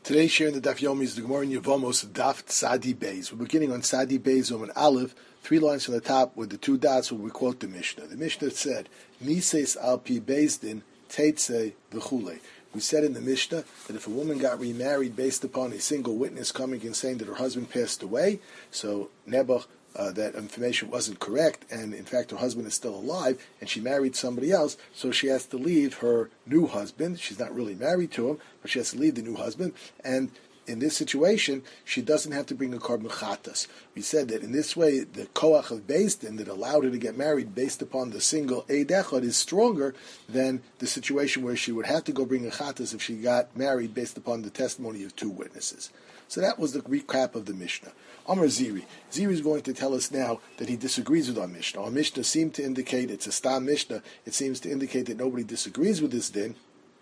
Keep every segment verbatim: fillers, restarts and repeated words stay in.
Today's share in the Daf Yomi is the Gemara in Yevamos Daf Tzadi Beis. We're beginning on Tzadi Beis on Aleph, three lines from the top with the two dots where we quote the Mishnah. The Mishnah said, Mises al pi Beis-din teitze v'chule. We said in the Mishnah that if a woman got remarried based upon a single witness coming and saying that her husband passed away, so Nebuch, uh, that information wasn't correct, and in fact her husband is still alive, and she married somebody else, so she has to leave her new husband. She's not really married to him, but she has to leave the new husband, and in this situation, she doesn't have to bring a korban chatas. We said that in this way, the koach of Beis-din that allowed her to get married based upon the single eid echad is stronger than the situation where she would have to go bring a chatas if she got married based upon the testimony of two witnesses. So that was the recap of the Mishnah. Amar Ziri. Ziri is going to tell us now that he disagrees with our Mishnah. Our Mishnah seemed to indicate, it's a stam Mishnah, it seems to indicate that nobody disagrees with this din,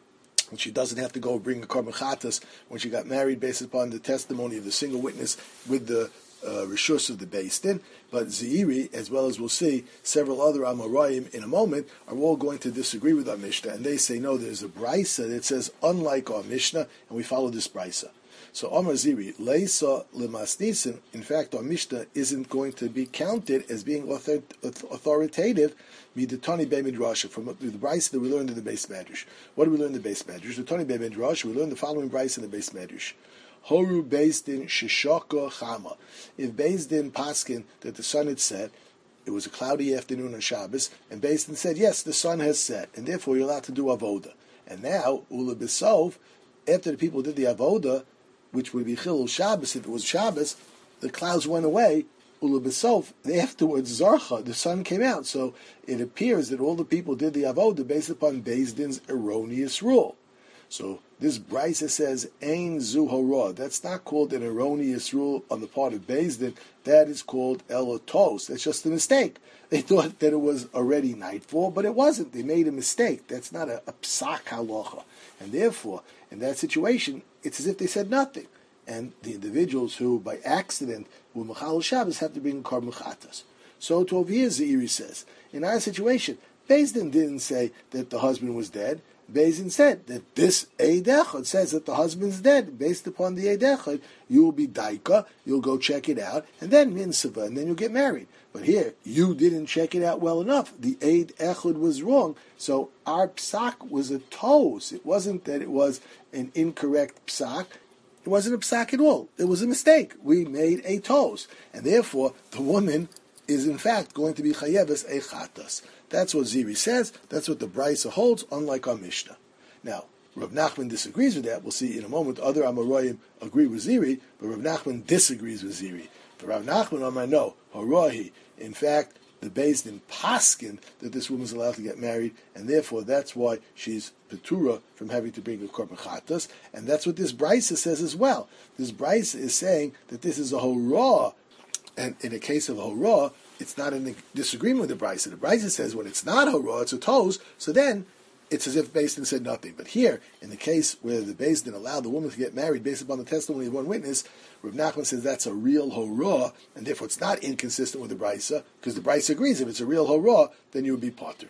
and she doesn't have to go bring a korban chatas when she got married based upon the testimony of the single witness with the uh, rishus of the Beis-din. But Zeiri, as well as we'll see, several other Amoraim in a moment, are all going to disagree with our Mishnah, and they say, no, there's a brisa that says, unlike our Mishnah, and we follow this brisa. So Amar Ziri, Leisa lemasnisin, in fact, our Mishnah isn't going to be counted as being author, authoritative, midetani be midrasha, from the brisa that we learned in the Beis Medrash. What do we learn in the Beis Medrash? The Tani be midrash, we learn the following brisa in the Beis Medrash. Horu Beis-din shishaka chama. If Beis-din paskin that the sun had set, it was a cloudy afternoon on Shabbos, and Beis-din said, yes, the sun has set, and therefore you're allowed to do avoda. And now, ula besov, after the people did the avoda, which would be Chilul Shabbos, if it was Shabbos, the clouds went away, Ula B'sof, afterwards Zarcha, the sun came out. So it appears that all the people did the Avodah based upon Beis-din's erroneous rule. So this brisa says, Ein zu hora. That's not called an erroneous rule on the part of Beis-din. That is called elotos. That's just a mistake. They thought that it was already nightfall, but it wasn't. They made a mistake. That's not a, a psak halacha. And therefore, in that situation, it's as if they said nothing. And the individuals who, by accident, were Mechal Shabbos have to bring korban chatas. So to over here, Zeiri says, in our situation, Beis-din didn't say that the husband was dead. Beis-din said that this eid echad says that the husband's dead. Based upon the eid echad, you will be daika, you'll go check it out, and then minsava, and then you'll get married. But here, you didn't check it out well enough. The eid echad was wrong, so our psak was a tos. It wasn't that it was an incorrect psak. It wasn't a psak at all. It was a mistake. We made a tos, and therefore the woman is in fact going to be chayeves a chatas. That's what Ziri says. That's what the brisa holds, unlike our Mishnah. Now, Rav Nachman disagrees with that. We'll see in a moment. Other Amoraim agree with Ziri, but Rav Nachman disagrees with Ziri. For Rav Nachman, Amar no, Harahi. In fact, the Beis-din paskin that this woman is allowed to get married, and therefore that's why she's petura from having to bring a korban chatas, and that's what this brisa says as well. This brisa is saying that this is a horah, and in a case of a horah, it's not in disagreement with the brisa. The brisa says when it's not horah, it's a tos, so then it's as if Beis-din said nothing. But here, in the case where the Beis-din allowed the woman to get married based upon the testimony of one witness, Rav Nachman says that's a real horah, and therefore it's not inconsistent with the brisa, because the brisa agrees if it's a real horah, then you would be potter.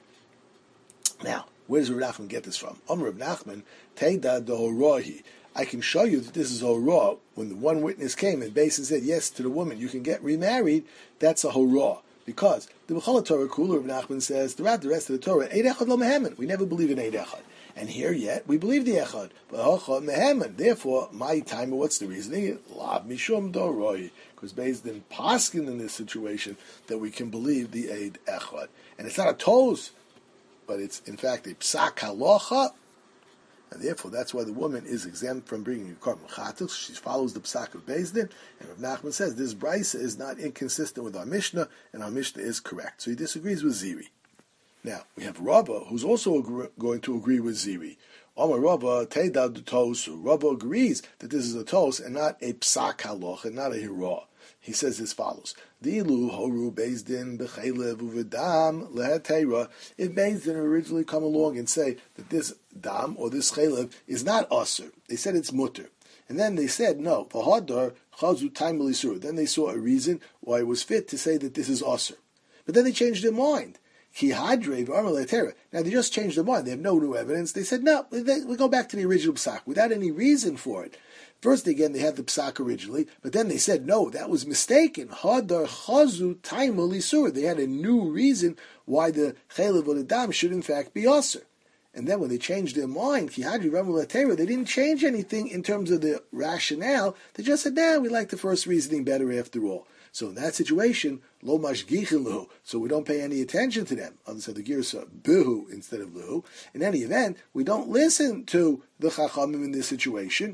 Now, where does Rav Nachman get this from? Om Rav Nachman, Teida de horahi. I can show you that this is a horah. When the one witness came and Beis-din said yes to the woman, you can get remarried, that's a horah. Because the B'chol Torah Kula of Nachman says throughout the rest of the Torah, Eid Echad lo mehemen. We never believe in Eid Echad. And here yet, we believe the Echad. But Echad mehemen. Therefore, my time, what's the reasoning? Lav mishum doroi. Because Beis-din paskin in this situation that we can believe the Eid Echad. And it's not a tos, but it's in fact a psak halacha. And therefore, that's why the woman is exempt from bringing a korban chatas. She follows the psak of Beis-din. And Rav Nachman says this brisa is not inconsistent with our Mishnah, and our Mishnah is correct. So he disagrees with Ziri. Now, we have Rabbah, who's also agree, going to agree with Ziri. Omar Rabbah, Teidad the Tosu. Rabbah agrees that this is a tos and not a psak haloch, and not a hirah. He says as follows: Dilu horu Beis-din b'chelev uvedam lehetera. If Beis-din originally come along and say that this dam or this chelev is not aser, they said it's mutter, and then they said no, v'hadar chazu time l'isur. Then they saw a reason why it was fit to say that this is aser, but then they changed their mind. Ki hadre v'amar le'tera. Now they just changed their mind. They have no new evidence. They said, no, we go back to the original psak without any reason for it. First, again, they had the psak originally, but then they said, no, that was mistaken. Hadar chazu taimul isur. They had a new reason why the chaylev or the dam should in fact be aser. And then when they changed their mind, ki hadri v'amar le'tera, they didn't change anything in terms of the rationale. They just said, nah, we like the first reasoning better after all. So in that situation, lo mashgichin luhu. So we don't pay any attention to them. Others have the girsa bihu instead of luhu. In any event, we don't listen to the chachamim in this situation,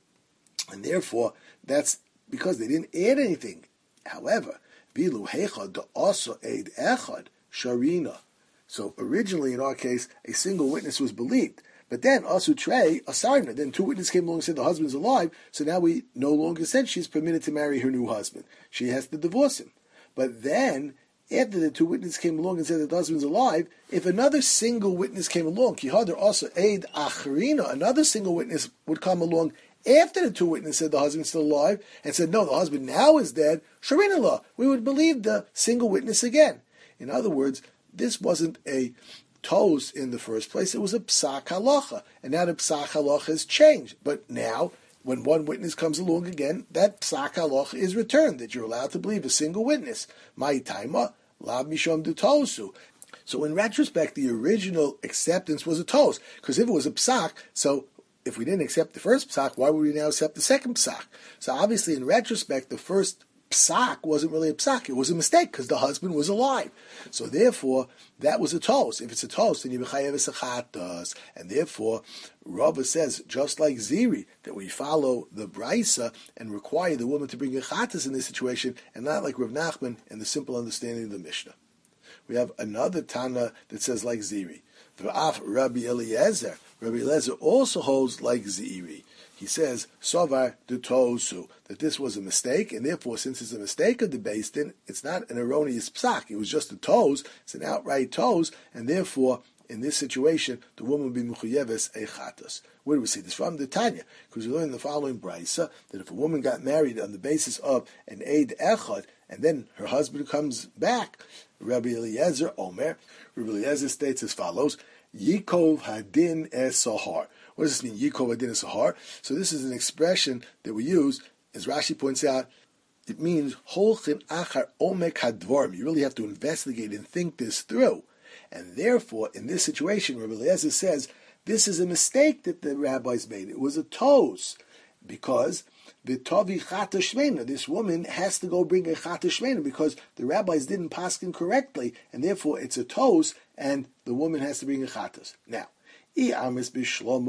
and therefore that's because they didn't add anything. However, bilu heichad da also aid echad sharina. So originally, in our case, a single witness was believed. But then, asu trei, asarna, then two witnesses came along and said the husband's alive, so now we no longer said she's permitted to marry her new husband. She has to divorce him. But then, after the two witnesses came along and said that the husband's alive, if another single witness came along, kihadar also aid acharina, another single witness would come along after the two witnesses said the husband's still alive, and said, no, the husband now is dead, sharina law, we would believe the single witness again. In other words, this wasn't a toes in the first place, it was a psak halacha, and now the psak halacha has changed. But now, when one witness comes along again, that psak halacha is returned, that you're allowed to believe a single witness. My taima, lab mishom du tosu. So in retrospect, the original acceptance was a toes, because if it was a psak, so if we didn't accept the first psak, why would we now accept the second psak? So obviously, in retrospect, the first psak wasn't really a psak, it was a mistake, because the husband was alive. So therefore, that was a toast. If it's a toast, then you bechayev esachatas. And therefore, Rava says, just like Ziri, that we follow the Braisa and require the woman to bring a chatas in this situation, and not like Rav Nachman and the simple understanding of the Mishnah. We have another Tana that says like Ziri. V'af Rabbi Eliezer. Rabbi Eliezer also holds like Ziri. He says, Sovar de Tosu, that this was a mistake, and therefore, since it's a mistake of the Beis Din, it's not an erroneous psak. It was just a toes, it's an outright toes, and therefore, in this situation, the woman would be mechuyeves echatos. Where do we see this from? The Tanya, because we learn in the following brisa that if a woman got married on the basis of an eid echad, and then her husband comes back, Rabbi Eliezer Omer, Rabbi Eliezer states as follows: Yikov hadin es sahar. What does this mean? Yikov hadin es sahar. So this is an expression that we use, as Rashi points out. It means holchin achar omek hadvarim. You really have to investigate and think this through. And therefore, in this situation, Rabbi Eliezer says, this is a mistake that the rabbis made. It was a toes, because v'tovi chata shmeina, this woman has to go bring a chata shmeina, because the rabbis didn't paskin correctly, and therefore it's a toes, and the woman has to bring a chatas. Now, we understand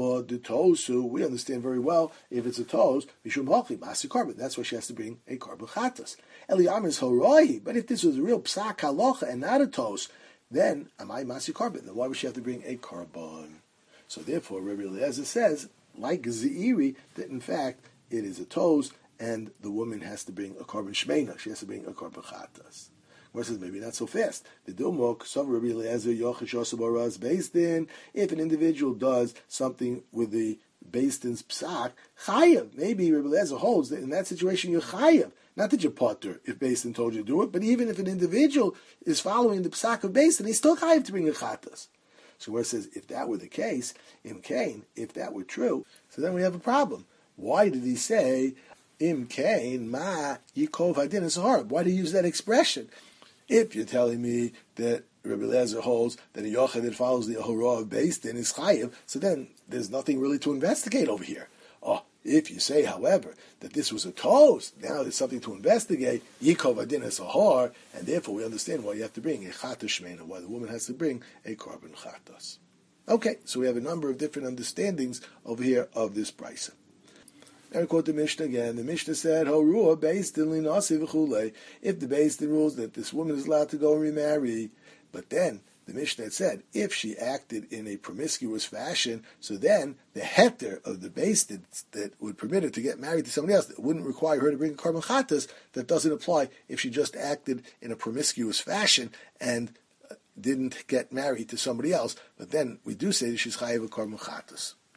very well if it's a toes, mishum hochi masi korban. That's why she has to bring a korban chatas. Eli amis horoi. But if this was a real psak halacha and not a toes, then amai masi korban. Then why would she have to bring a korban? So therefore, Rabbi Eliezer says, like Zeiri, that in fact it is a toes, and the woman has to bring a korban shmeina. She has to bring a korban chatas. Where says maybe not so fast. The Dumok, Rabbi Eliezer Yochish Osabaraz Beis Din. If an individual does something with the Beis Din's psak, chayav. Maybe Rabbi Eliezer holds that in that situation you're chayav. Not that you're potter if Beis Din told you to do it, but even if an individual is following the psak of Beis Din, he's still chayav to bring a chatas. So where it says if that were the case, Im Kain, if that were true, so then we have a problem. Why did he say Im Kain ma Yikov hadin esahar? Why do you use that expression? If you're telling me that Rabbi Eliezer holds that a yochid that follows the Ahura of Beis Din is chayiv, so then there's nothing really to investigate over here. Oh, if you say, however, that this was a toast, now there's something to investigate, Yikov adin es ahar, and therefore we understand why you have to bring a chatas shmeina, why the woman has to bring a korban chatas. Okay, so we have a number of different understandings over here of this brisa. Now we quote the Mishnah again. The Mishnah said, "Horua Beis Din linasi v'chulei." If the Beis Din rules that this woman is allowed to go and remarry, but then the Mishnah had said, if she acted in a promiscuous fashion, so then the heter of the Beis Din that would permit her to get married to somebody else, that wouldn't require her to bring a korban chatas, that doesn't apply if she just acted in a promiscuous fashion and didn't get married to somebody else. But then we do say that she's chayiv a korban chatas.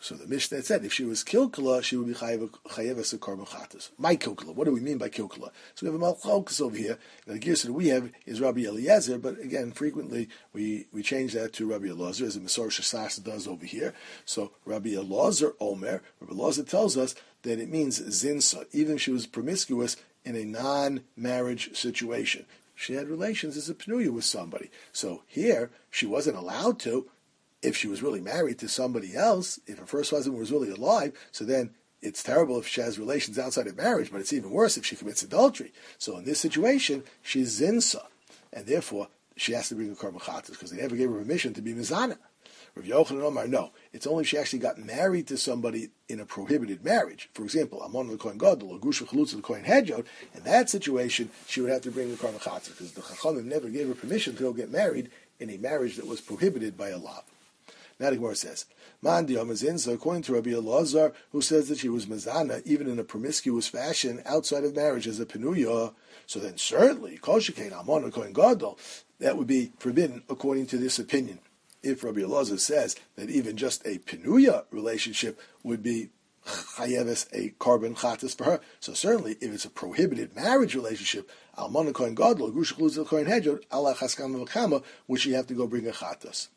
So the Mishnah said if she was kilkala, she would be chayeves a korban chatas. My kilkala. What do we mean by kilkala? So we have a malchokas over here. Now the gears that we have is Rabbi Eliezer, but again, frequently we, we change that to Rabbi Elazar, as the Masor Shasas does over here. So Rabbi Elazar Omer, Rabbi Elazar tells us that it means zinsa, even if she was promiscuous in a non-marriage situation. She had relations as a penuya with somebody. So here, she wasn't allowed to. If she was really married to somebody else, if her first husband was really alive, so then it's terrible if she has relations outside of marriage, but it's even worse if she commits adultery. So in this situation, she's zinsa, and therefore she has to bring a korban chatas because they never gave her permission to be mizana. Rav Yochanan Omar, no, it's only if she actually got married to somebody in a prohibited marriage. For example, Amon l'kohen gadol or Gusha Chalutz l'kohen hedjot. In that situation, she would have to bring the korban chatas because the Chachamim never gave her permission to go get married in a marriage that was prohibited by a law. Now the Gemara says, Man di'amazinza, according to Rabbi Elazar, who says that she was mazana even in a promiscuous fashion outside of marriage as a penuya, so then certainly kol shekain amon l'kohen gadol, that would be forbidden according to this opinion. If Rabbi Elazar says that even just a penuya relationship would be chayeves a korban chatas for her, so certainly if it's a prohibited marriage relationship, almon l'kohen gadol, grusha chalutz l'kohen hedjot, ala chaskam v'kama, would she have to go bring a chatas?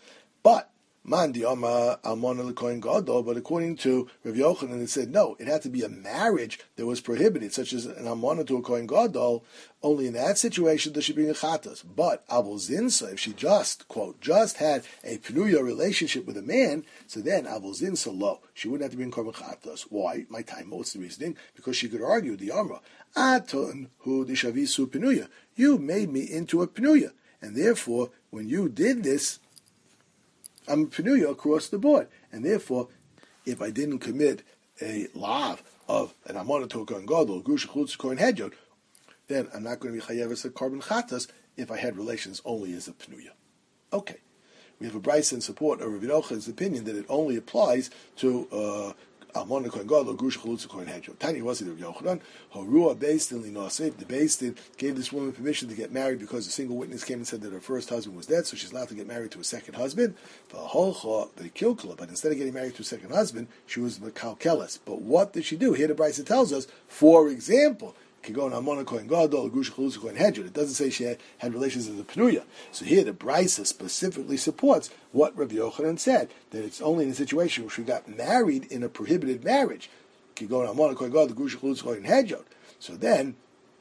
But Man di'ama almona l'kohen gadol, but according to Rav Yochanan, it said no, it had to be a marriage that was prohibited, such as an almona to a kohen gadol. Only in that situation does she bring a chatas. But abul zinsa, if she just quote just had a penuya relationship with a man, so then abul zinsa lo, she wouldn't have to bring korban chatas. Why? My time. What's the reasoning? Because she could argue the amra aton hu dishavisu penuya. You made me into a penuya, and therefore when you did this, I'm a penuya across the board, and therefore, if I didn't commit a lav of an amona to a kohen gadol, grusha chalutz kohen hedjot, then I'm not going to be chayeves a korban chatas if I had relations only as a penuya. Okay, we have a brayso in support of Rav Yochanan's opinion that it only applies to uh, almona kohen gadol, grusha chalutz kohen hedjot. Tani was it Rav Yochanan? Harua based in linasif. The based gave this woman permission to get married because a single witness came and said that her first husband was dead, so she's allowed to get married to a second husband. But instead of getting married to a second husband, she was mekalkeles. But what did she do? Here the brayso tells us, for example, could go on almona kohen gadol, grusha chalutz kohen hedjot. It doesn't say she had, had relations as a penuya. So here the brayso specifically supports what Rabbi Yochanan said, that it's only in a situation where she got married in a prohibited marriage. Could go on almona kohen gadol, grusha chalutz kohen hedjot. So then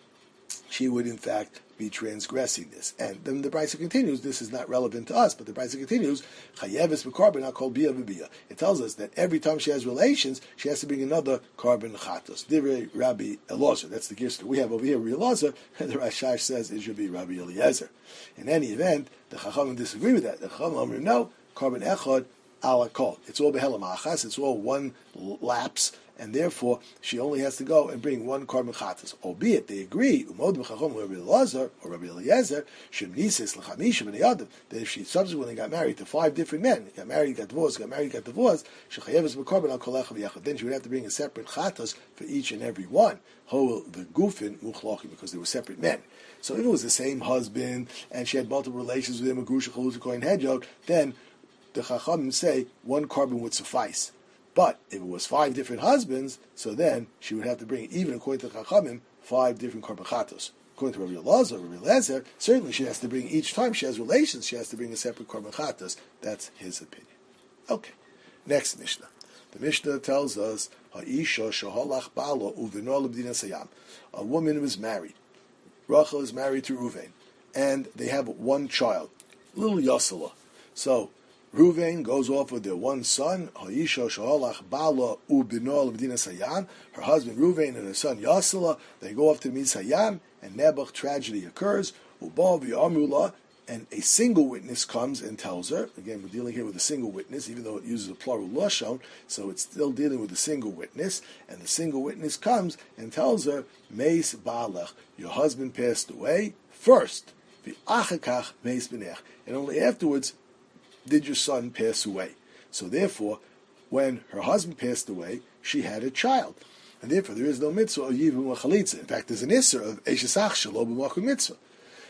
she would in fact be transgressing this. And then the brayso continues, this is not relevant to us, but the brayso continues, chayeves b'korban not called bia v'bia. It tells us that every time she has relations, she has to bring another korban chatos. Divrei Rabbi Elazar, that's the gears that we have over here, Rabbi Elazar, and the Rashash says it should be Rabbi Eliezer. In any event, the Chachamim disagree with that. The Chachamim no, korban echad ala kol. It's all behelam achas, it's all one lapse, and therefore she only has to go and bring one korban chatas. Albeit they agree, umod b'chachom Rabbi Elazar or Rabbi Eliezer, shemnisis l'chamisha b'nei adam, that if she subsequently got married to five different men, got married, got divorced, got married, got divorced, shechayeves b'korban al kol echad v'yachad, then she would have to bring a separate chatas for each and every one. Ho the gufin muchlochi, because they were separate men. So if it was the same husband and she had multiple relations with him, a grusha chalutz kohen hedjot, then the Chachamim say one korban would suffice. But if it was five different husbands, so then she would have to bring, even according to the Chachamim, five different korban chatos. According to Rabbi Elazar, Rabbi Eliezer, certainly she has to bring, each time she has relations, she has to bring a separate korban chatos. That's his opinion. Okay, next Mishnah. The Mishnah tells us, Ha'isha shaholach balo uvinol b'dina sayam. A woman was married. Rachel is married to Ruvain, and they have one child, little Yosela. So, Ruvain goes off with their one son, Ha'isha shaholach bala ubinol b'dina sayan. Her husband Ruvain and her son Yosela, they go off to meet Sayan, and Nebuch tragedy occurs. Uba v'yamula, and a single witness comes and tells her. Again, we're dealing here with a single witness, even though it uses a plural lashon, so it's still dealing with a single witness. And the single witness comes and tells her, Meis ba'alech, your husband passed away first. V'achakach meis b'nech, and only afterwards did your son pass away. So therefore, when her husband passed away, she had a child. And therefore, there is no mitzvah of yivum or chalitza. In fact, there's an isser of eishesach shelo b'machum mitzvah.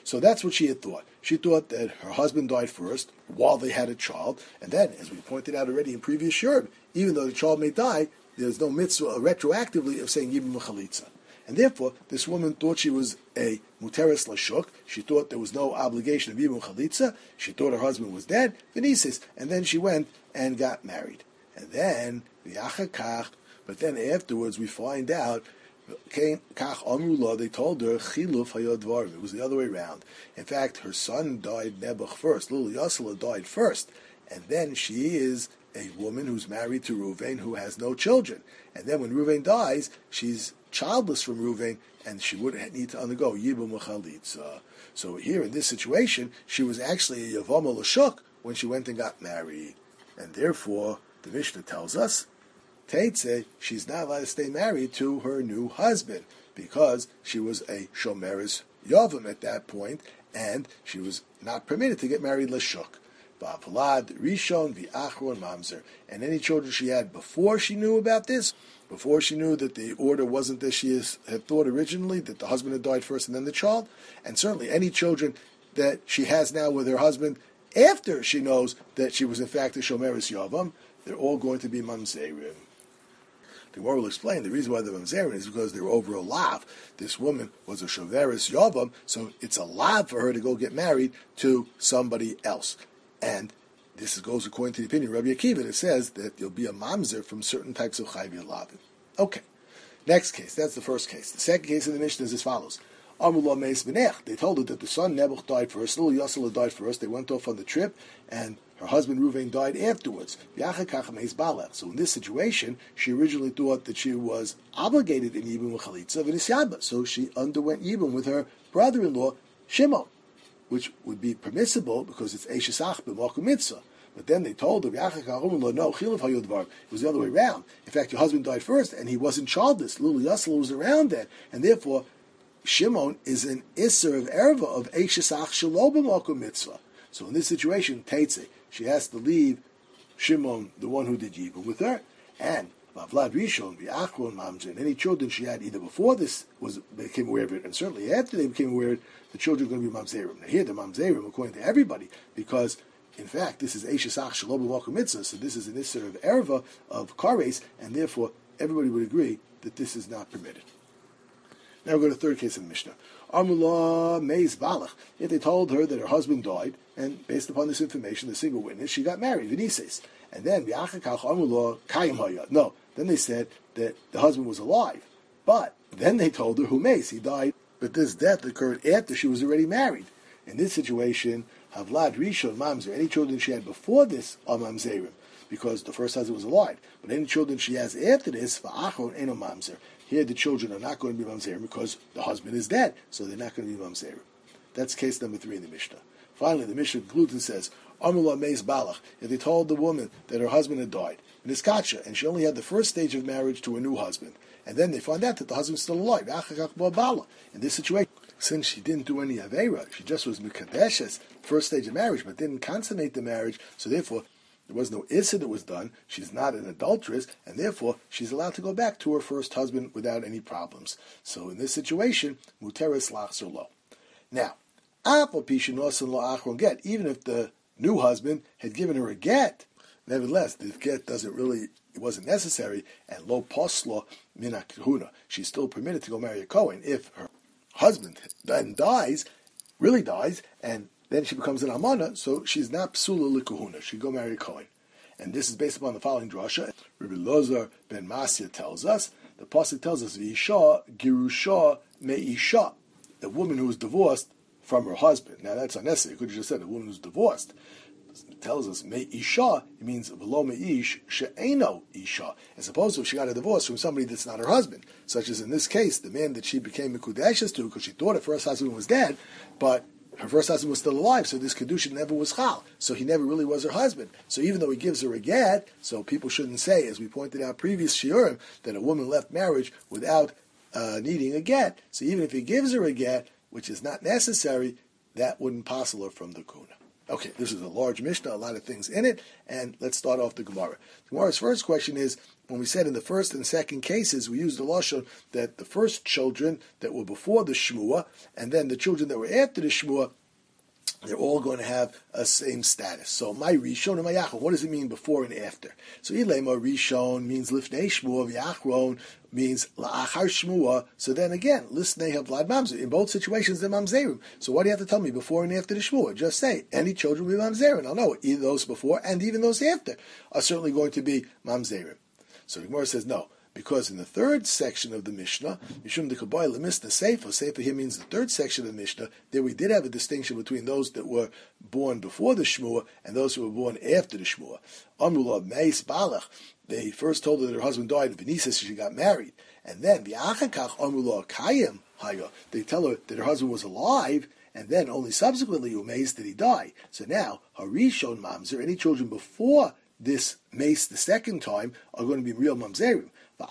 So that's what she had thought. She thought that her husband died first while they had a child, and then, as we pointed out already in previous shiur, even though the child may die, there's no mitzvah retroactively of saying Yibum Chalitza. And therefore, this woman thought she was a Muteres Lashuk. She thought there was no obligation of Yibum Chalitza. She thought her husband was dead, Venisis, and then she went and got married. And then, but then afterwards we find out, they told her, it was the other way around. In fact, her son died Nebuch first. Little Yosela died first. And then she is a woman who's married to Reuven who has no children. And then when Reuven dies, she's childless from Reuven, and she would need to undergo Yibum Chalitza. So here in this situation, she was actually a Yavama Lashuk when she went and got married. And therefore, the Mishnah tells us, Teitze, she's not allowed to stay married to her new husband, because she was a Shomeres Yavam at that point, and she was not permitted to get married Lashuk. Ba'apalad, Rishon, V'achron, Mamzer. And any children she had before she knew about this, before she knew that the order wasn't as she had thought originally, that the husband had died first and then the child, and certainly any children that she has now with her husband after she knows that she was in fact a Shomeres Yavam, they're all going to be Mamzerim. The Gemara will explain the reason why they're Mamzerim is because they were over a lav. This woman was a Shomeres Yavam, so it's a lav for her to go get married to somebody else. And this goes according to the opinion of Rabbi Akiva. It says that you'll be a mamzer from certain types of chayv lavin. Okay. Next case. That's the first case. The second case in the Mishnah is as follows. Amrullah meis v'nech. They told her that the son Nebuch died first. Little Yosela died first. They went off on the trip, and her husband Reuven died afterwards. So in this situation, she originally thought that she was obligated in Yibum Chalitza v'nisyaba. So she underwent Yibum with her brother-in-law Shimon, which would be permissible because it's Eishesach b'malkum mitzvah. But then they told her, no, it was the other way around. In fact, your husband died first, and he wasn't childless. Little Yosela was around then, and therefore, Shimon is an Isser of Erva of Eishesach shelo b'malkum mitzvah. So in this situation, Teitze, she has to leave Shimon, the one who did Yibum with her, and Vlad Rishon, V'achron, Mamzer, and any children she had either before this was became aware of it, and certainly after they became aware of it, the children are going to be Mamzerim. Now here, the Mamzerim, according to everybody, because, in fact, this is Eishesach Shelo b'malkum mitzvah, so this is an Isser of Erva, of Kares, and therefore, everybody would agree that this is not permitted. Now we go to the third case in the Mishnah. Amrullah Meis Balach. If they told her that her husband died, and based upon this information, the single witness, she got married, V'nises. And then, no, then they said that the husband was alive. But then they told her, who Meis, he died. But this death occurred after she was already married. In this situation, Havlad Rishon Mamzer, any children she had before this are Mamzerim, because the first husband was alive. But any children she has after this, Va'achron Eno Mamzer. Here the children are not going to be Mamzerim because the husband is dead, so they're not going to be Mamzerim. That's case number three in the Mishnah. Finally, the Mishnah concludes and says, Amrullah Meis Balach, if they told the woman that her husband had died, and it's Katcha, and she only had the first stage of marriage to a new husband, and then they find out that the husband's still alive. In this situation, since she didn't do any Aveira, she just was Mikadeshes, first stage of marriage, but didn't consummate the marriage, so therefore there was no Issa that was done, she's not an adulteress, and therefore she's allowed to go back to her first husband without any problems. So in this situation, Muteres Lachzer Lo. Now, get, even if the new husband had given her a get, nevertheless, the get doesn't really, it wasn't necessary, and lo poslo mina kahuna, she's still permitted to go marry a Kohen if her husband then dies, really dies, and then she becomes an almana, so she's not psula likahuna, she go marry a Kohen. And this is based upon the following drasha. Rabbi Lozer ben Masya tells us, the pasuk tells us, V'isha girusha me'isha, a woman who is divorced from her husband. Now that's unnecessary. You could have just said a woman who's divorced. It tells us me isha. It means v'lo meish she'eno isha. As opposed to if she got a divorce from somebody that's not her husband, such as in this case, the man that she became mikudeshes to because she thought her first husband was dead, but her first husband was still alive, so this kedusha never was chal. So he never really was her husband. So even though he gives her a get, so people shouldn't say, as we pointed out previous shiurim, that a woman left marriage without uh, needing a get. So even if he gives her a get, which is not necessary, that wouldn't passel her from the kuna. Okay, this is a large Mishnah, a lot of things in it, and let's start off the Gemara. The Gemara's first question is, when we said in the first and second cases, we used the lashon that the first children that were before the shmua, and then the children that were after the shmua, they're all going to have a same status. So my rishon and my yachron, what does it mean before and after? So ilema rishon means lifnei shmua, yachron means la'achar shmua. So then again, listnei have vlad mamzer. In both situations, they're mamzerim. So what do you have to tell me before and after the shmua? Just say any children will be mamzerim. I'll know either those before and even those after are certainly going to be mamzerim. So the Gemara says no. Because in the third section of the Mishnah, Mishum de Kaboy Lemisna Seifa, Seifa here means the third section of the Mishnah, there we did have a distinction between those that were born before the Shmua and those who were born after the Shmua. Amrullah Meis Balach, they first told her that her husband died, and Venisa, so she got married. And then, V'achakach Amrullah Kayim Haya, they tell her that her husband was alive, and then only subsequently Umeis did he die. So now, Harishon Mamzer, any children before this mace the second time are going to be real mamzerim.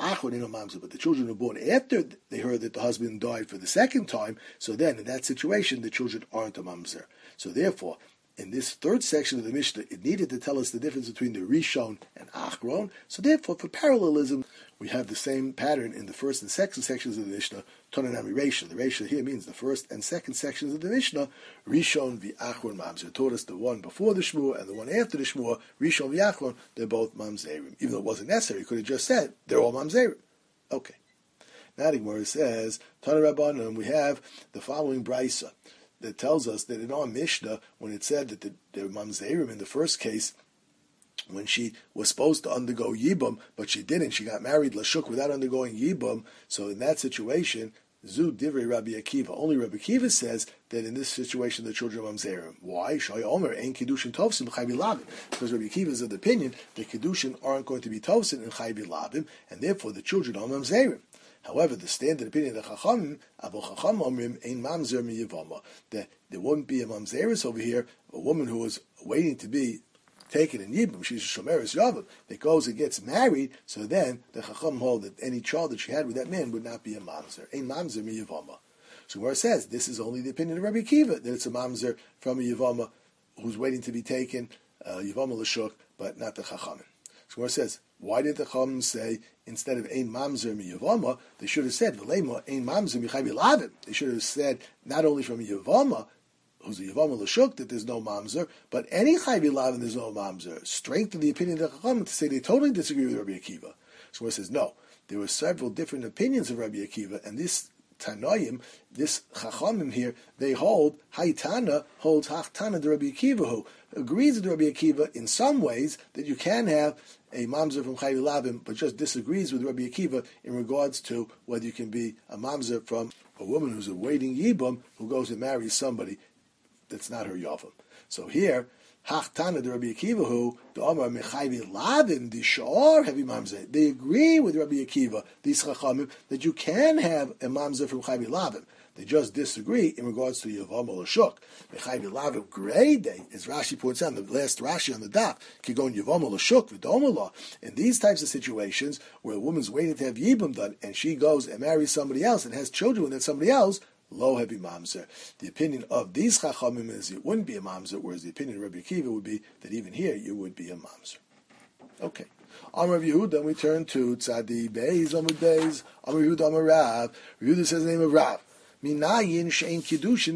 But the children were born after they heard that the husband died for the second time, so then in that situation the children aren't a mamzer. So therefore, in this third section of the Mishnah, it needed to tell us the difference between the Rishon and Achron. So therefore, for parallelism, we have the same pattern in the first and second sections of the Mishnah, Tonanami Reisha. The Reisha here means the first and second sections of the Mishnah, Rishon v'Achron mamzer. It taught us the one before the Shmua and the one after the Shmua, Rishon v'Achron, they're both mamzerim. Even though it wasn't necessary, you could have just said, they're all mamzerim. Okay. Now the Gemara says, Tana Rabbanan, we have the following Brisa that tells us that in our Mishnah, when it said that the, the mamzerim in the first case, when she was supposed to undergo Yibum, but she didn't, she got married Lashuk without undergoing Yibum, so in that situation, Zu Divrei Rabbi Akiva. Only Rabbi Akiva says that in this situation the children are mamzerim. Why? Shai Omer Ein Kiddushin Tovsin B'Chai V'Lavim. Because Rabbi Akiva is of the opinion that Kiddushin aren't going to be Tovsin and Chai V'Lavim, and therefore the children are mamzerim. However, the standard opinion of the Chachamim, Abu Chacham Omrim, Ein Mamzer Miyavama, that there wouldn't be a mamzeris over here, a woman who was waiting to be taken in Yibum, she's a Shomeris Yavam, that goes and gets married, so then the Chacham hold that any child that she had with that man would not be a mamzer. Ein Mamzer Miyavama. So where it says, this is only the opinion of Rabbi Akiva, that it's a mamzer from a Yavama who's waiting to be taken, uh, Yavama L'shuk, but not the Chachamim. So where it says, why did the Chachamim say, instead of Ein Mamzer Miyavama, they should have said, V'leima Ein Mamzer Michai V'Lavim. They should have said, not only from a Yavama, who's a Yavama L'shuk, that there's no mamzer, but any Chai V'Lavim there's no mamzer. Strengthen the opinion of the Chachamim to say they totally disagree with Rabbi Akiva. So where it says, no, there were several different opinions of Rabbi Akiva, and this Tanoim, this Chachamim here, they hold, Haitana holds Hachtana the Rabbi Akiva, who agrees with Rabbi Akiva in some ways that you can have a mamzer from Chai V'Lavim, but just disagrees with Rabbi Akiva in regards to whether you can be a mamzer from a woman who's awaiting Yibum, who goes and marries somebody that's not her Yavam. So here, Hachtana the Rabbi Akiva, who the Omar Mechai V'Lavim, the Sha'ar heavy mamzer, they agree with Rabbi Akiva, these Chachamim, that you can have a mamzer from Chai V'Lavim. They just disagree in regards to Yavam or Shuk. Mechai V'Lavim grade day, as Rashi points out, the last Rashi on the daf, Kigon Yavam or Shuk V'Domala. In these types of situations where a woman's waiting to have Yibum done, and she goes and marries somebody else and has children with that somebody else, lo heavy mamzer. The opinion of these Chachamim is it wouldn't be a mamzer, whereas the opinion of Rabbi Akiva would be that even here you would be a mamzer. Okay. Amar Yehuda, then we turn to Tzadi Beis, Amar Beis, Amar Yehuda, Amar Rav. Yehuda says the name of Rav. Minayin she'en kiddushin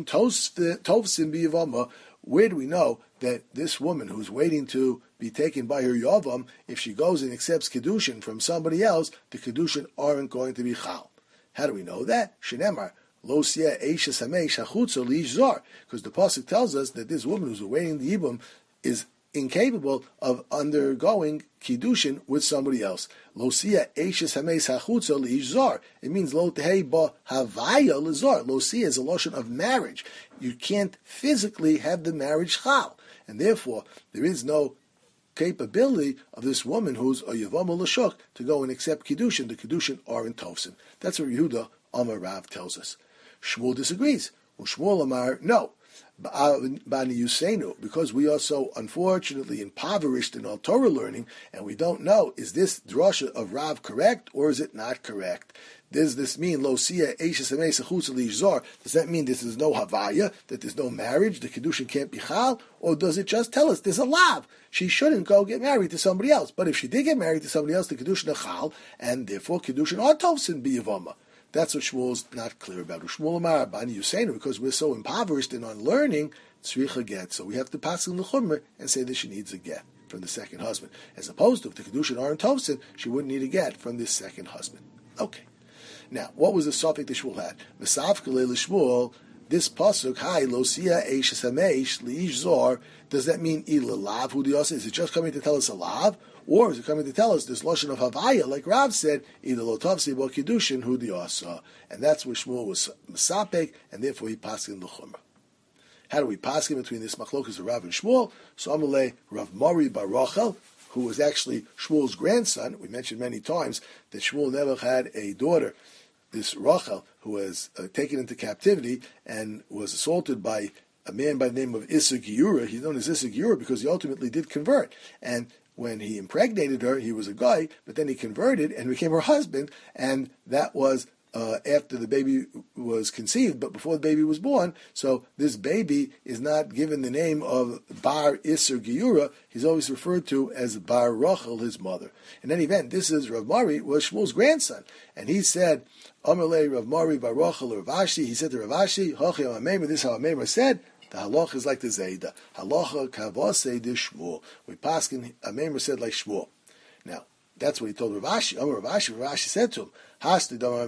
tovsin b'yavama. Where do we know that this woman who's waiting to be taken by her yavam, if she goes and accepts kiddushin from somebody else, the kiddushin aren't going to be chal? How do we know that? Shenemar. Because the pasuk tells us that this woman who's awaiting the yibum is incapable of undergoing kiddushin with somebody else. Lo sia eishes hameis hachutza liish zar. It means lo tehei ba havaya lezar. Lo sia is a lotion of marriage. You can't physically have the marriage chal, and therefore there is no capability of this woman who's a yavam or lashuk to go and accept kiddushin. The kiddushin are in Tovsin. That's what Yehuda Amar Rav tells us. Shmuel disagrees. Well, Shmuel Amar, no. Bani Yusenu, because we are so unfortunately impoverished in our Torah learning, and we don't know, is this drasha of Rav correct or is it not correct? Does this mean lo sia eishes hamei sechutz lishzor? Does that mean this is no havaya, that there's no marriage, the kedushin can't be chal, or does it just tell us there's a lav? She shouldn't go get married to somebody else. But if she did get married to somebody else, the kedushin are chal, and therefore kedushin are tovsin biyavama. That's what Shmuel's not clear about. Shmuel Amar Bani Yusenu, because we're so impoverished in on learning, tzricha get. So we have to pass in the chumrah and say that she needs a get from the second husband, as opposed to if the kedushin aren't tovsin, she wouldn't need a get from this second husband. Okay. Now, what was the suffix that Shmuel had? Mesavka Shmuel, this pasuk, Hai Losia Eishes Hamesh Liish Zor, does that mean Ilalav Hu Diyasa? Is it just coming to tell us a lav? Or is it coming to tell us this lotion of Havaya, like Rav said, either Lotavsi Bo Kiddushin Hu Diyasa? And that's where Shmuel was Mesapek, and therefore he passed in the Chumrah. How do we pass in between this machlokas of Rav and Shmuel? So Amalei Rav Mori Bar Rachel, who was actually Shmuel's grandson. We mentioned many times that Shmuel never had a daughter, this Rachel, who was uh, taken into captivity and was assaulted by a man by the name of Issa Giura. He's known as Issa Giura because he ultimately did convert. And when he impregnated her, he was a guy, but then he converted and became her husband, and that was Uh, after the baby was conceived, but before the baby was born. So this baby is not given the name of Bar Isser Giura. He's always referred to as Bar Rachel, his mother. In any event, this is Rav Mari, was Shmuel's grandson. And he said, Amalei Rav Mari Bar Rachel Rav Ashi, he said to Rav Ashi, Hochi Amemah, this is how Amemah said, the halacha is like the Zayda. Halacha kavasei de Shmuel. We paskin, Amemah said like Shmuel. Now, that's what he told Rav Ashi. Rav Ashi, Rav Ashi said to him, now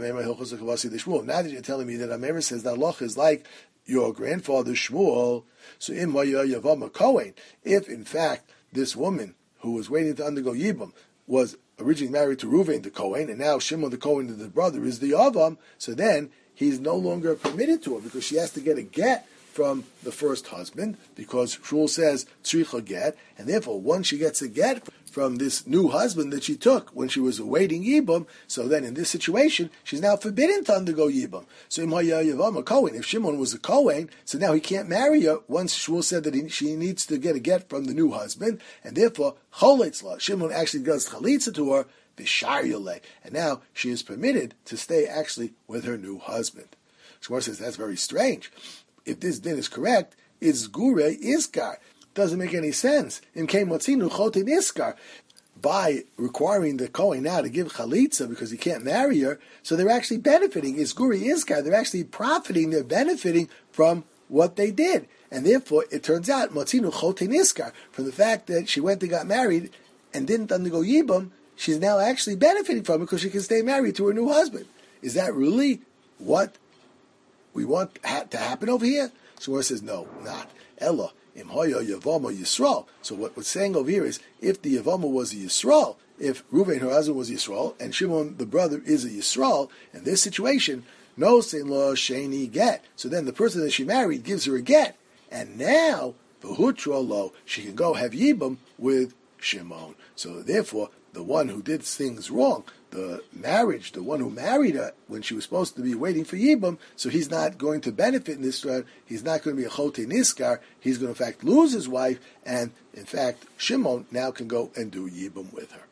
that you're telling me that Amemah says that halacha is like your grandfather Shmuel, so in Yavama Kohen, if in fact this woman who was waiting to undergo Yibam was originally married to Reuven the Kohen, and now Shimon the Kohen, the brother, is the Yavam, so then he's no longer permitted to her because she has to get a get from the first husband, because Shmuel says tzricha get, and therefore once she gets a get from this new husband that she took when she was awaiting Yibam, so then in this situation, she's now forbidden to undergo Yibam. So if Shimon was a Kohen, so now he can't marry her once Shmuel said that he, she needs to get a get from the new husband, and therefore, choletzla, Shimon actually does chalitza to her, b'shar, and now she is permitted to stay actually with her new husband. Shmuel says that's very strange. If this din is correct, it's gure iskar. Doesn't make any sense. In Kemotzinu chotin iskar. By requiring the Kohen now to give chalitza because he can't marry her, so they're actually benefiting. It's gure iskar. They're actually profiting. They're benefiting from what they did. And therefore, it turns out, motzinu chotin iskar, from the fact that she went and got married and didn't undergo yibam, she's now actually benefiting from it because she can stay married to her new husband. Is that really what we want to happen over here? So Gemara says, no, not. Ella, im hoya Yavama Yisrael. So what we're saying over here is, if the Yavama was a Yisrael, if Reuven, her husband, was Yisrael, and Shimon, the brother, is a Yisrael, in this situation, no sein lo sheni get. So then the person that she married gives her a get, and now, v'hutra lo, she can go have Yibam with Shimon. So therefore, the one who did things wrong, the marriage, the one who married her when she was supposed to be waiting for Yibam, so he's not going to benefit in this round. He's not going to be a Chote Niskar. He's going to, in fact, lose his wife, and, in fact, Shimon now can go and do Yibam with her.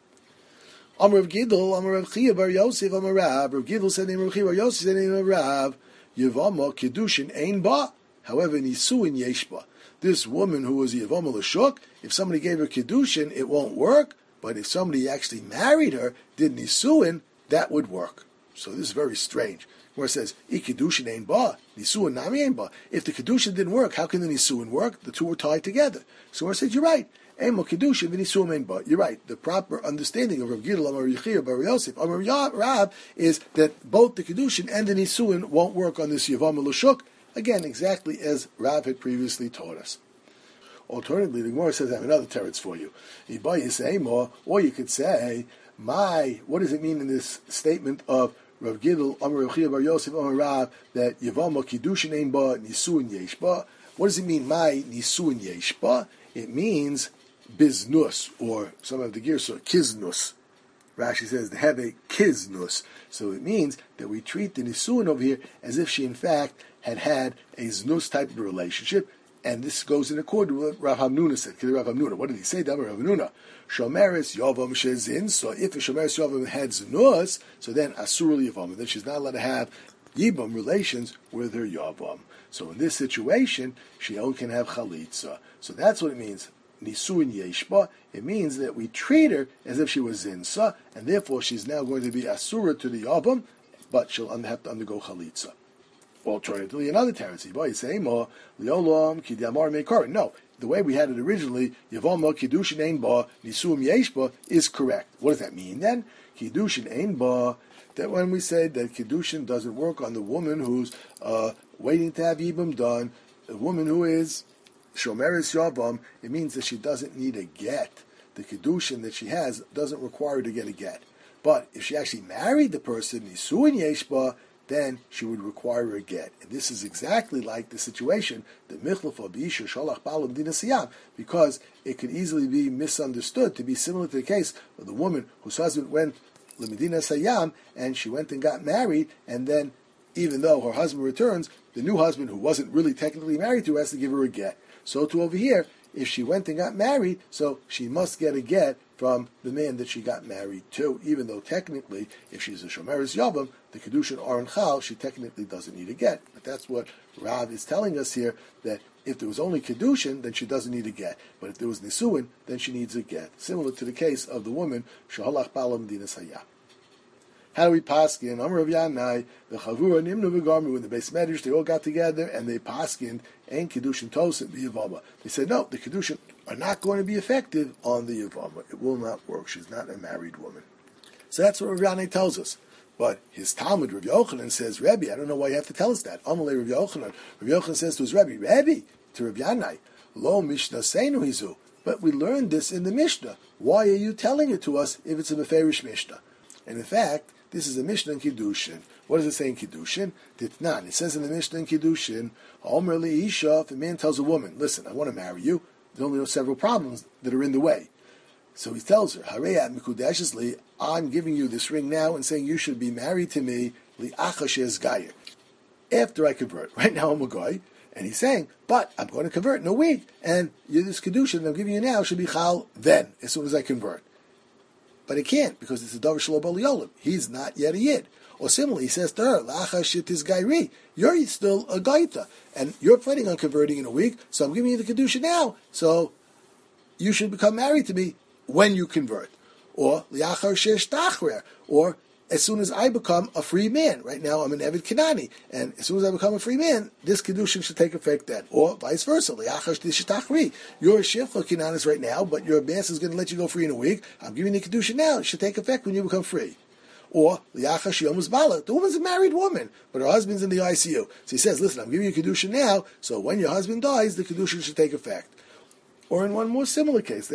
Amar Rav Gidl, Amar Rav Chia bar Yosef, Amar Rav. Rav Gidl said name Rav Chia bar Yosef, said name Rav. Yavama Kedushin Ein Ba. However, Nisuin Yesh Ba. This woman who was Yavama L'Shuk, if somebody gave her Kedushin, it won't work. But if somebody actually married her, did Nisuin, that would work. So this is very strange. Where it says, I Kedushin Ein Ba, Nisuin Nami Ein Ba. If the Kedushin didn't work, how can the Nisuin work? The two were tied together. So where it says, you're right. Emo Kedushin v'Nisuin Ein Ba. You're right. The proper understanding of Rav Gidl, Amar Yechia bar Yosef, Amar Rav, is that both the Kedushin and the Nisuin won't work on this Yavama L'Shuk. Again, exactly as Rav had previously taught us. Alternatively, the Gemara says, I have another teretz for you. Or you could say, my, what does it mean in this statement of Rav Gidl, Amar Rav Chia bar Yosef, Amar Rav, that Yavama Kiddushin Ein Ba, Nisuin Yesh Ba? What does it mean, my Nisuin Yesh Ba? It means biznus, or some of the gears are kiznus. Rashi says, the have a kiznus. So it means that we treat the nisuin over here as if she in fact had had a znus type of relationship, and this goes in accord with what Rav Hamnuna said. Rav Hamnuna, what did he say? Rav Hamnuna, shomeres yavam shezin. So if a shomeres yavam had znus, so then asur yavam, then she's not allowed to have yibam relations with her yavam. So in this situation, she only can have chalitza. So that's what it means. Nisuin yeshba. It means that we treat her as if she was zinsa, and therefore she's now going to be asura to the yavam, but she'll have to undergo chalitza. Alternatively, another teretz, boy, say more liolam kidamar meikar. No, the way we had it originally, yavama kiddushin ein ba nisuim yeshba, is correct. What does that mean then? Kiddushin ein ba. That when we say that kiddushin doesn't work on the woman who's uh, waiting to have yibam done, the woman who is shomeres yavam, it means that she doesn't need a get. The kiddushin that she has doesn't require her to get a get. But if she actually married the person, nisuin yeshba, then she would require a get. And this is exactly like the situation that Michlafa B'isha Shalach Balam Dina Siyam, because it could easily be misunderstood to be similar to the case of the woman whose husband went L'Medina Sayam, and she went and got married, and then even though her husband returns, the new husband, who wasn't really technically married to her, has to give her a get. So to over here, if she went and got married, so she must get a get from the man that she got married to, even though technically, if she's a Shomeres Yavam, the Kedushin Aron Chal, she technically doesn't need a get. But that's what Rav is telling us here, that if there was only Kedushin, then she doesn't need a get. But if there was Nisuin, then she needs a get. Similar to the case of the woman, Shahalach Balam Dina Sayah. How do we paskin? Amar Rav Yanai, the Chavura Nimnu V'Garmu, in the Beis Medrash, they all got together and they paskined and Kedushin Tosin B'Yavama. They said, no, the Kedushin are not going to be effective on the Yavama. It will not work. She's not a married woman. So that's what Rav Yanai tells us. But his Talmud, Rav Yochanan, says, Rebbe, I don't know why you have to tell us that. Amalei Rav Yochanan. Rav Yochanan says to his Rebbe, Rebbe, to Rav Yanai, Lo Mishnah Seinu Hizu. But we learned this in the Mishnah. Why are you telling it to us if it's a Meferish Mishnah? And in fact, this is a Mishnah in Kiddushin. What does it say in Kiddushin? Ditnan. It says in the Mishnah in Kiddushin, Omer li Isha, if a man tells a woman, listen, I want to marry you, there only are several problems that are in the way. So he tells her, Hareyat mikudeshes li, I'm giving you this ring now and saying you should be married to me, li achashes gayer, after I convert. Right now I'm a guy, and he's saying, but I'm going to convert in a week, and this Kiddushin I'm giving you now should be chal then, as soon as I convert. But it can't, because it's a davar shelo b'li olam. He's not yet a yid. Or similarly, he says to her, Lacha shitiz gairi, you're still a gaita, and you're planning on converting in a week, so I'm giving you the kedusha now, so you should become married to me when you convert. Or liachar shesh tachrer, or as soon as I become a free man. Right now I'm an Eved Kenani, and as soon as I become a free man, this Kedushin should take effect then. Or vice versa. You're a Shifcha Kenanis right now, but your master is going to let you go free in a week. I'm giving you the Kedushin now. It should take effect when you become free. Or the woman's a married woman, but her husband's in the I C U. So he says, listen, I'm giving you Kedushin now, so when your husband dies, the Kedushin should take effect. Or in one more similar case,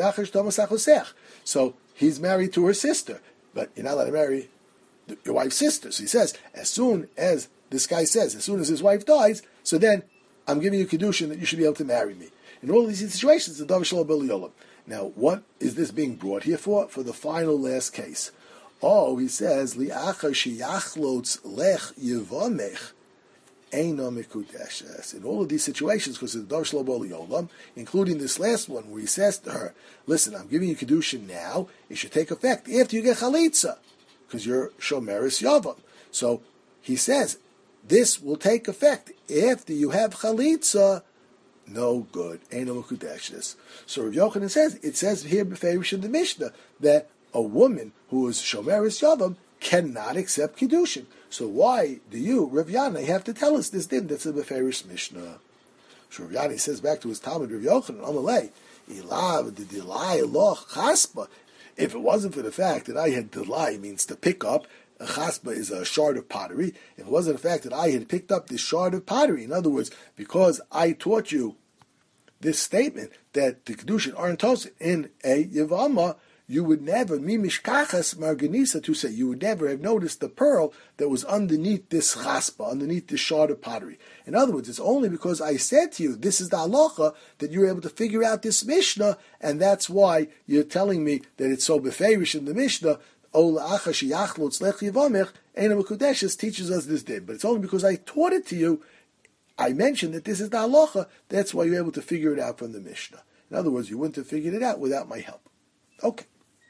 so he's married to her sister, but you're not allowed to marry your wife's sister. So he says, as soon as this guy says, as soon as his wife dies, so then I'm giving you Kedushin that you should be able to marry me. In all these situations, the davar shelo b'li olam. Now, what is this being brought here for? For the final last case. Oh, he says, li'achar sheyachlotz lech yevamech eino mikudeshes. In all of these situations, because of the davar shelo b'li olam, including this last one where he says to her, listen, I'm giving you Kedushin now, it should take effect after you get chalitza, because you're shomeres yavam. So he says, this will take effect after you have chalitza. No good. Eino mekudeshes. So Rav Yochanan says, it says here b'ferish in the Mishnah that a woman who is shomeres yavam cannot accept Kiddushin. So why do you, Rav Yanai, have to tell us this din that's a b'ferish Mishnah? So Rav Yanai says back to his Talmud, Rav Yochanan, Amalei, ilav the delay loch chaspa. If it wasn't for the fact that I had delay, means to pick up, a chaspa is a shard of pottery. If it wasn't the fact that I had picked up this shard of pottery, in other words, because I taught you this statement that the Kedushin aren't tossed in a Yavama, you would never, mimishkachas marganisa, to say, you would never have noticed the pearl that was underneath this chaspa, underneath this shard of pottery. In other words, it's only because I said to you, this is the halacha, that you're able to figure out this Mishnah, and that's why you're telling me that it's so beferish in the Mishnah. teaches us this din. But it's only because I taught it to you, I mentioned that this is the halacha, that's why you're able to figure it out from the Mishnah. In other words, you wouldn't have figured it out without my help. Okay.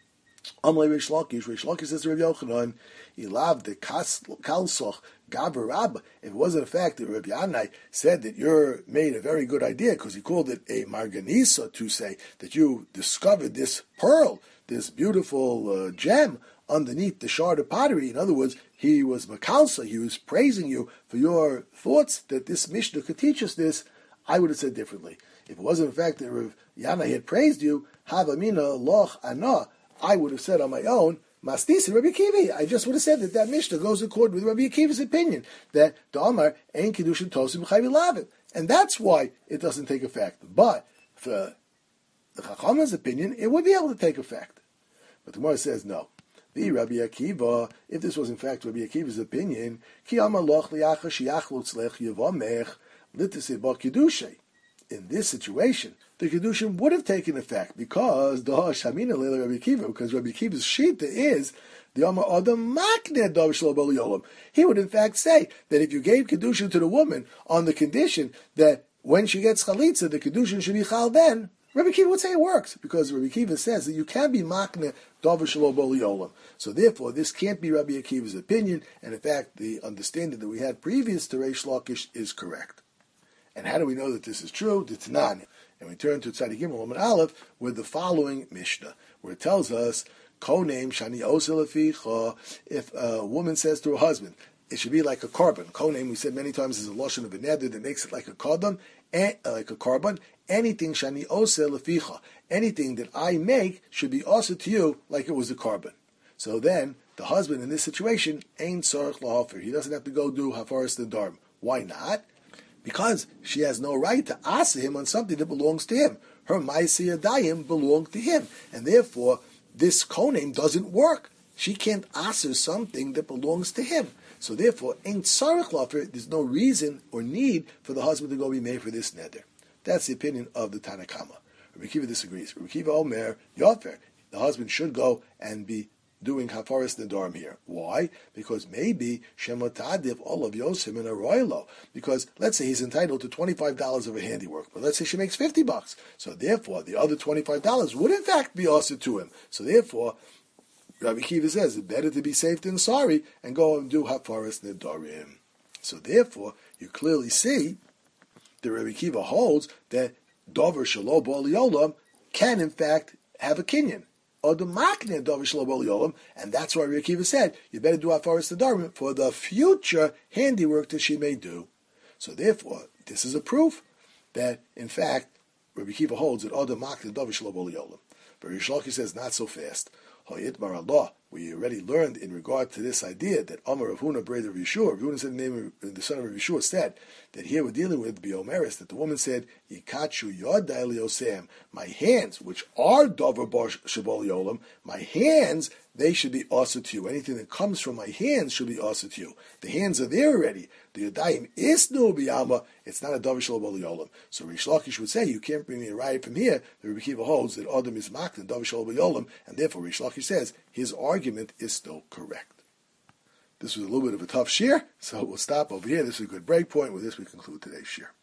Amalei Reish Lakish, Reish Lakish says to Rabbi Yochanan, Ilav the kalsoch gaber rabba. If it wasn't a fact that Rabbi Yanai said that you made a very good idea, because he called it a marganisa, to say that you discovered this pearl, this beautiful uh, gem underneath the shard of pottery. In other words, he was makalsa, he was praising you for your thoughts that this Mishnah could teach us this. I would have said differently. If it wasn't a fact that Rabbi Yanai had praised you, havamina loch ana, I would have said on my own, Mastis and Rabbi Akiva. I just would have said that that Mishnah goes in accord with Rabbi Akiva's opinion, that the Amar ain't Kiddushin Tosim Chayvi Lavin. And that's why it doesn't take effect. But for the Chacham's opinion, it would be able to take effect. But the Gemara says no. The Rabbi Akiva, if this was in fact Rabbi Akiva's opinion, Ki Amar Loch Liacha Shiachlutz Lech Yevamech Litisei Ba Kiddushay. In this situation, the Kedushin would have taken effect because the Shamina Leila Rabbi Akiva, because Rabbi Akiva's shita is the Amar Adam Makne Dav Shlo Bal Yolam. He would in fact say that if you gave Kedushin to the woman on the condition that when she gets Chalitza, the Kedushin should be Chal, then Rabbi Akiva would say it works, because Rabbi Akiva says that you can be Makne Dav Shlo Bal Yolam. So therefore, this can't be Rabbi Akiva's opinion, and in fact, the understanding that we had previous to Reish Lakish is correct. And how do we know that this is true? The Tanan. And we turn to Tzadi Gimel Amud Aleph with the following Mishnah, where it tells us, Konem Shani Oselaficha, if a woman says to her husband, it should be like a carbon. Konem, we said many times, is a lotion of a neder that makes it like a carbon, and, uh, like a carbon. Anything Shani Oselaficha, anything that I make should be also to you like it was a carbon. So then, the husband in this situation ain't Tzarech Lahafer. He doesn't have to go do Hafaras Nedarim. Why not? Because she has no right to asa him on something that belongs to him. Her ma'aseh yadayim belong to him. And therefore, this konem doesn't work. She can't asa something that belongs to him. So therefore, ain't tzarich lafer, there's no reason or need for the husband to go be made for this neder. That's the opinion of the Tanna Kama. Rabbi Akiva disagrees. Rabbi Akiva Omer, Yofer, the husband should go and be doing Hafaras Nedarim here. Why? Because maybe Shemotadiv all of Yosim in a royalo. Because let's say he's entitled to twenty-five dollars of a handiwork, but let's say she makes fifty bucks. So therefore, the other twenty-five dollars would in fact be also to him. So therefore, Rabbi Akiva says it's better to be safe than sorry and go and do Hafaras Nedarim. So therefore, you clearly see that Rabbi Akiva holds that Dover Shalo B'Ol Yolam can in fact have a kinyan. And that's why Rabbi Akiva said, you better do Hafaras Nedarim for the future handiwork that she may do. So therefore, this is a proof that, in fact, Rabbi Akiva holds that Adam Makne Davar Shelo B'Ol Yolam. But Reish Lakish says, not so fast. Hoyitmar Allah, we already learned in regard to this idea that Amar Rav Huna Brei Rav Yeshua, Rav Huna said the name of the son of Rav Yeshua, said that here we're dealing with Biomeris, that the woman said, Yikachu Yodai Liosem, my hands, which are Dover Bar Shabol Yolam, my hands, they should be also to you. Anything that comes from my hands should be also to you. The hands are there already. The Yodayim is no Biyama, it's not a Dover Shabol Yolam. So Reish Lakish would say, you can't bring me a riot from here. The Rabbi Akiva holds that Adam is Makne Dover Shabol Yolam, and therefore Reish Lakish says, his argument is still correct. This was a little bit of a tough shir, so we'll stop over here. This is a good break point. With this, we conclude today's shir.